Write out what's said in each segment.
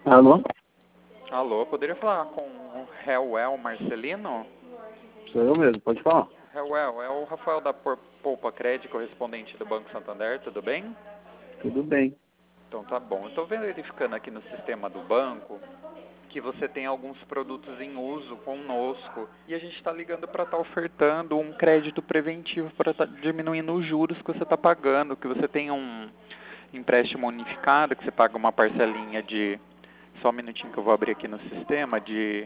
Alô? Alô, poderia falar com o Hellwell Marcelino? Sou eu mesmo, pode falar. Hellwell, é o Rafael da Poupa Crédito, correspondente do Banco Santander, tudo bem? Tudo bem. Então tá bom. Eu estou verificando aqui no sistema do banco que você tem alguns produtos em uso conosco e a gente está ligando para estar ofertando um crédito preventivo para estar diminuindo os juros que você está pagando, que você tem um empréstimo unificado, que você paga uma parcelinha de... Só um minutinho que eu vou abrir aqui no sistema, de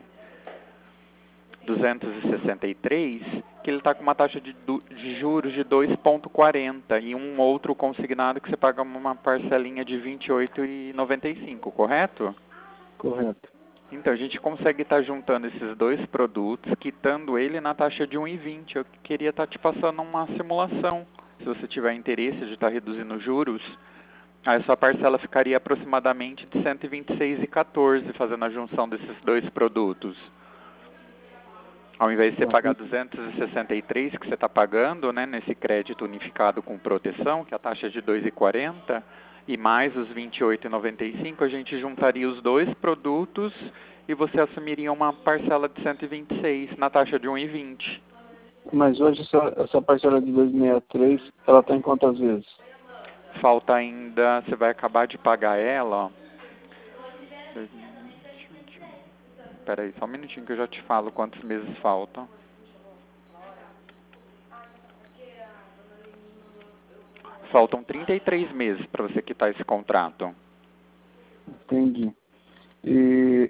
263, que ele está com uma taxa de juros de 2,40 e um outro consignado que você paga uma parcelinha de 28,95, correto? Correto. Então, a gente consegue estar juntando esses dois produtos, quitando ele na taxa de 1,20. Eu queria estar te passando uma simulação. Se você tiver interesse de estar reduzindo os juros, aí sua parcela ficaria aproximadamente de 126,14, fazendo a junção desses dois produtos. Ao invés de você pagar 263 que você está pagando, né, nesse crédito unificado com proteção, que a taxa é de 2,40, e mais os 28,95, a gente juntaria os dois produtos e você assumiria uma parcela de 126 na taxa de 1,20. Mas hoje essa parcela de 263, ela está em quantas vezes? Falta ainda, você vai acabar de pagar ela, ó. Espera aí, só um minutinho que eu já te falo quantos meses faltam. Faltam 33 meses para você quitar esse contrato. Entendi. E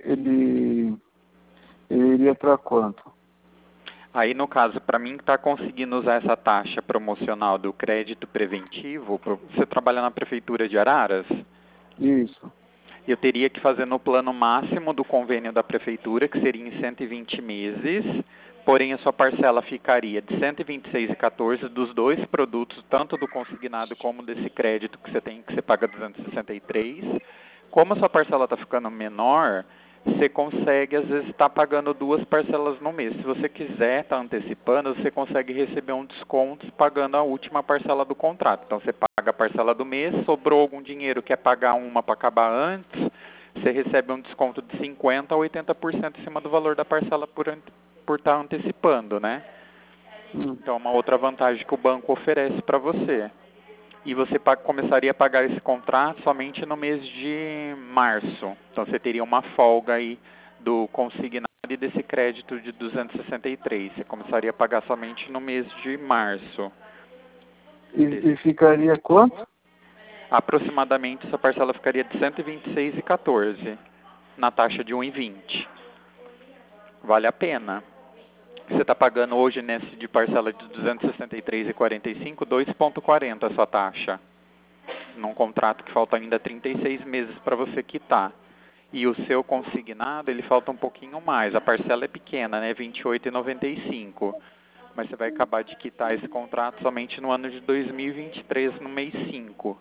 ele iria para quanto? Aí, no caso, para mim que está conseguindo usar essa taxa promocional do crédito preventivo, você trabalha na Prefeitura de Araras? Isso. Eu teria que fazer no plano máximo do convênio da Prefeitura, que seria em 120 meses, porém a sua parcela ficaria de 126,14 dos dois produtos, tanto do consignado como desse crédito que você tem, que você paga 263. Como a sua parcela está ficando menor, você consegue, às vezes, estar pagando duas parcelas no mês. Se você quiser estar antecipando, você consegue receber um desconto pagando a última parcela do contrato. Então, você paga a parcela do mês, sobrou algum dinheiro, quer pagar uma para acabar antes, você recebe um desconto de 50% a 80% em cima do valor da parcela por estar antecipando, né? Então, é uma outra vantagem que o banco oferece para você. E você começaria a pagar esse contrato somente no mês de março. Então você teria uma folga aí do consignado e desse crédito de 263. Você começaria a pagar somente no mês de março. E ficaria quanto? Aproximadamente essa parcela ficaria de 126,14 na taxa de 1,20. Vale a pena. Você está pagando hoje nesse de parcela de 263,45, 2,40 a sua taxa. Num contrato que falta ainda 36 meses para você quitar. E o seu consignado, ele falta um pouquinho mais. A parcela é pequena, né? 28,95. Mas você vai acabar de quitar esse contrato somente no ano de 2023, no mês 5.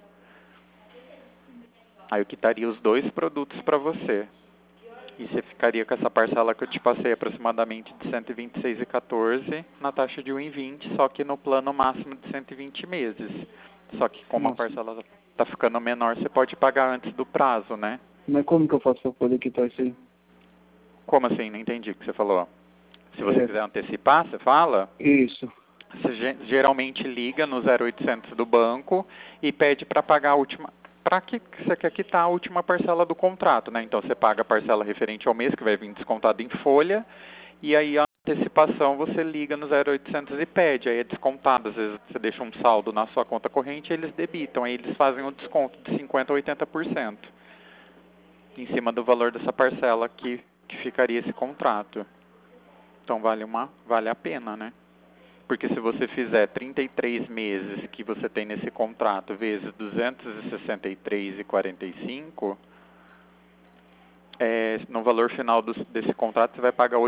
Aí eu quitaria os dois produtos para você. E você ficaria com essa parcela que eu te passei, aproximadamente de 126,14 na taxa de 1,20, só que no plano máximo de 120 meses. Só que como a parcela está ficando menor, você pode pagar antes do prazo, né? Mas como que eu faço para poder quitar isso aí? Como assim? Não entendi o que você falou. Se você quiser antecipar, você fala? Isso. Você geralmente liga no 0800 do banco e pede para pagar a última... Para que você quer quitar a última parcela do contrato, né? Então você paga a parcela referente ao mês, que vai vir descontado em folha, e aí a antecipação você liga no 0800 e pede, aí é descontado. Às vezes você deixa um saldo na sua conta corrente e eles debitam, aí eles fazem um desconto de 50% a 80% em cima do valor dessa parcela que ficaria esse contrato. Então vale a pena, né? Porque se você fizer 33 meses que você tem nesse contrato vezes 263,45, no valor final desse contrato você vai pagar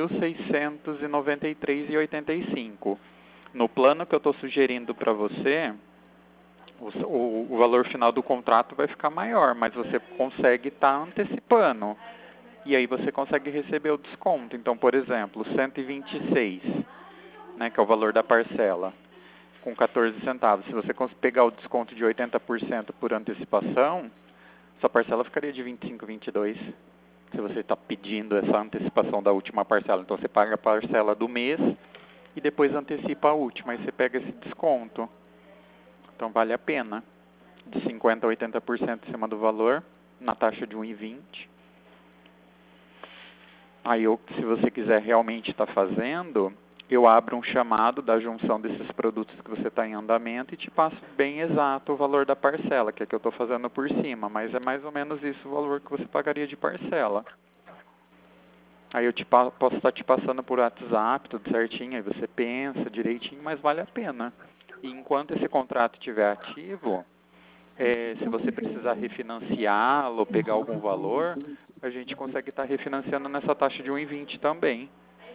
8.693,85. No plano que eu estou sugerindo para você, o valor final do contrato vai ficar maior, mas você consegue estar antecipando. E aí você consegue receber o desconto. Então, por exemplo, 126, né, que é o valor da parcela, com 14 centavos. Se você pegar o desconto de 80% por antecipação, Sua parcela ficaria de 25,22 se você está pedindo essa antecipação da última parcela. Então você paga a parcela do mês e depois antecipa a última, aí você pega esse desconto. Então vale a pena, de 50% a 80% em cima do valor, na taxa de 1,20. Aí se você quiser realmente estar fazendo, eu abro um chamado da junção desses produtos que você está em andamento e te passo bem exato o valor da parcela, que é que eu estou fazendo por cima, mas é mais ou menos isso o valor que você pagaria de parcela. Aí eu posso estar te passando por WhatsApp, tudo certinho, aí você pensa direitinho, mas vale a pena. E enquanto esse contrato estiver ativo, se você precisar refinanciá-lo, pegar algum valor, a gente consegue estar refinanciando nessa taxa de 1,20 também.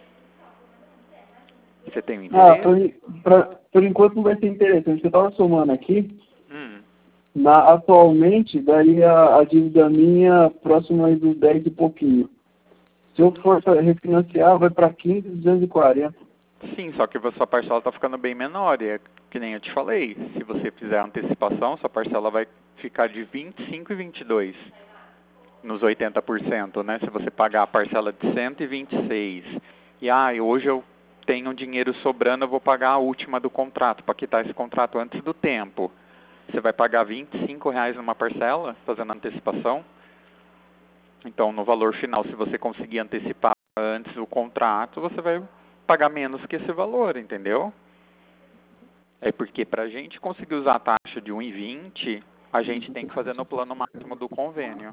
Você tem um interesse? Por enquanto não vai ser interessante. Eu estava somando aqui. Hum. Atualmente, daria a dívida minha próxima aí dos 10 e pouquinho. Se eu for refinanciar, vai para 15,240. Sim, só que a sua parcela está ficando bem menor. E é que nem eu te falei, se você fizer a antecipação, sua parcela vai ficar de 25,22 nos 80%, né? Se você pagar a parcela de 126 e hoje eu tenho dinheiro sobrando, eu vou pagar a última do contrato, para quitar esse contrato antes do tempo. Você vai pagar R$25 numa parcela, fazendo antecipação. Então, no valor final, se você conseguir antecipar antes o contrato, você vai pagar menos que esse valor, entendeu? É porque para a gente conseguir usar a taxa de 1,20, a gente tem que fazer no plano máximo do convênio.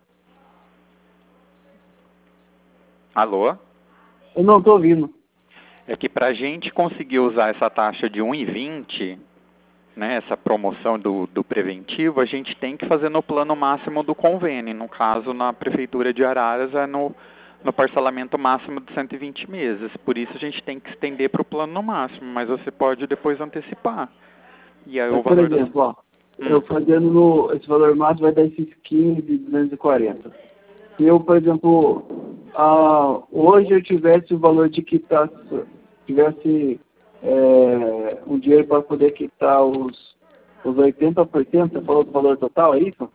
Alô? Eu não estou ouvindo. É que para a gente conseguir usar essa taxa de 1,20, né, essa promoção do preventivo, a gente tem que fazer no plano máximo do convênio. No caso, na Prefeitura de Araras, é no parcelamento máximo de 120 meses. Por isso, a gente tem que estender para o plano máximo, mas você pode depois antecipar. E aí, o Por valor exemplo, eu fazendo esse valor máximo vai dar esses 15,240. Se eu, por exemplo, hoje eu tivesse o valor de quitar, tivesse um dinheiro para poder quitar os 80%, você falou do valor total, é isso?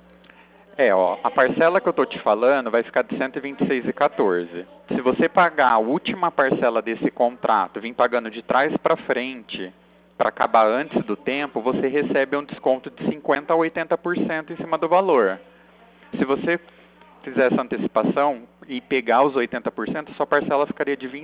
A parcela que eu estou te falando vai ficar de 126,14. Se você pagar a última parcela desse contrato, vir pagando de trás para frente, para acabar antes do tempo, você recebe um desconto de 50% a 80% em cima do valor. Se você fizer essa antecipação e pegar os 80%, sua parcela ficaria de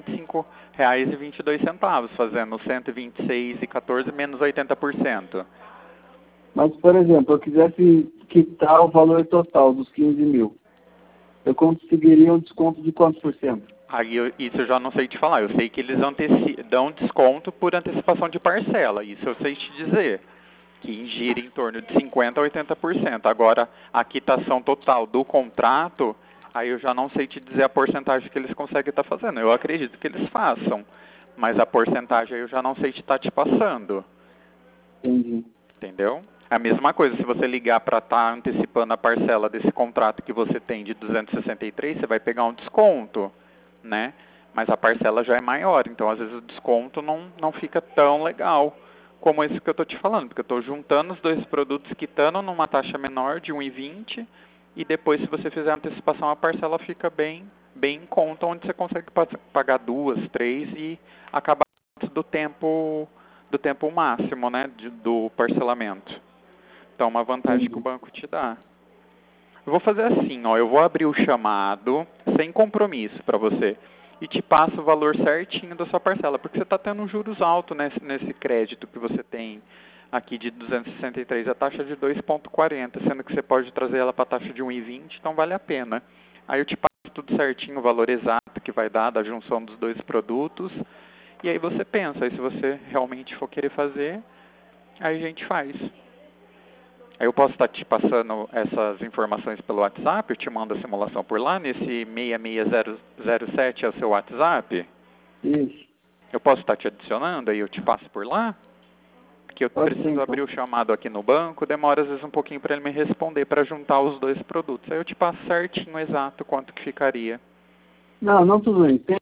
R$25,22, fazendo 126,14 menos 80%. Mas, por exemplo, eu quisesse quitar o valor total dos 15 mil, eu conseguiria um desconto de quantos por cento? Aí isso eu já não sei te falar. Eu sei que eles dão desconto por antecipação de parcela. Isso eu sei te dizer. Que gira em torno de 50% a 80%. Agora, a quitação total do contrato, aí eu já não sei te dizer a porcentagem que eles conseguem estar fazendo. Eu acredito que eles façam. Mas a porcentagem aí eu já não sei te passando. Entendi. Entendeu? É a mesma coisa, se você ligar para estar antecipando a parcela desse contrato que você tem de 263, você vai pegar um desconto, né? Mas a parcela já é maior, então às vezes o desconto não fica tão legal como esse que eu estou te falando, porque eu estou juntando os dois produtos, quitando numa taxa menor de 1,20 e depois se você fizer a antecipação a parcela fica bem em conta, onde você consegue pagar 2, 3 e acabar antes do tempo máximo, né, do parcelamento. Então, uma vantagem que o banco te dá. Eu vou fazer assim, eu vou abrir o chamado sem compromisso para você e te passo o valor certinho da sua parcela, porque você está tendo juros altos nesse crédito que você tem aqui de 263, a taxa de 2,40, sendo que você pode trazer ela para a taxa de 1,20, então vale a pena. Aí eu te passo tudo certinho, o valor exato que vai dar da junção dos dois produtos, e aí você pensa, aí se você realmente for querer fazer, aí a gente faz. Aí eu posso estar te passando essas informações pelo WhatsApp, eu te mando a simulação por lá, nesse 66007 é o seu WhatsApp? Isso. Eu posso estar te adicionando, aí eu te passo por lá? Porque eu preciso abrir o chamado aqui no banco, demora às vezes um pouquinho para ele me responder, para juntar os dois produtos. Aí eu te passo certinho, exato, quanto que ficaria. Não, tudo bem.